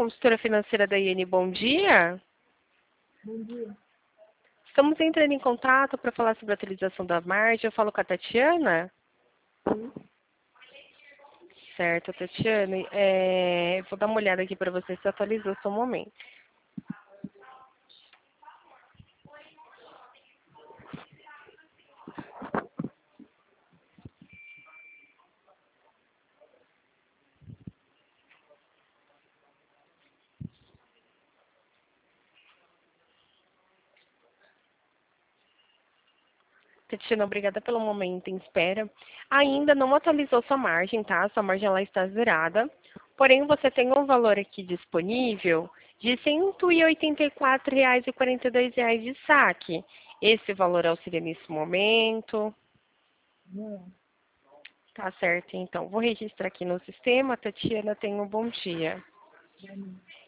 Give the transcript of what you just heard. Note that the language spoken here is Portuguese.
consultora financeira da IN, bom dia. Bom dia. Estamos entrando em contato para falar sobre a atualização da margem. Eu falo com a Tatiana? Sim. Certo, Tatiana. Vou dar uma olhada aqui para você se atualizou só um momento. Tatiana, obrigada pelo momento em espera. Ainda não atualizou sua margem, tá? Sua margem ela está zerada. Porém, você tem um valor aqui disponível de R$ 184,42 de saque. Esse valor auxilia nesse momento. Não. Tá certo, então. Vou registrar aqui no sistema. Tatiana, tenha um bom dia. Bom dia.